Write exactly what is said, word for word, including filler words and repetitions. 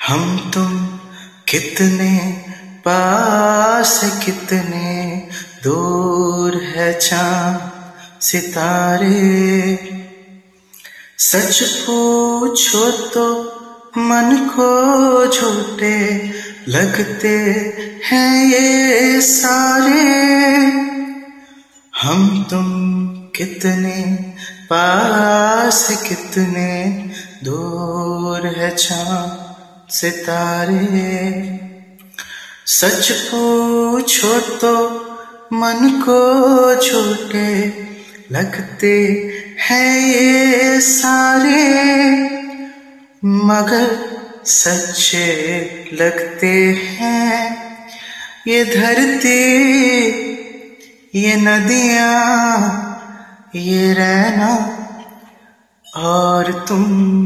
हम तुम कितने पास, कितने दूर है चाँद सितारे। सच पूछो तो मन को झूठे लगते हैं ये सारे। हम तुम कितने पास, कितने दूर है चाँद सितारे। सच पूछो तो मन को झूठे लगते हैं ये सारे, मगर सच्चे लगते हैं ये धरती, ये नदियाँ, ये रहना और तुम।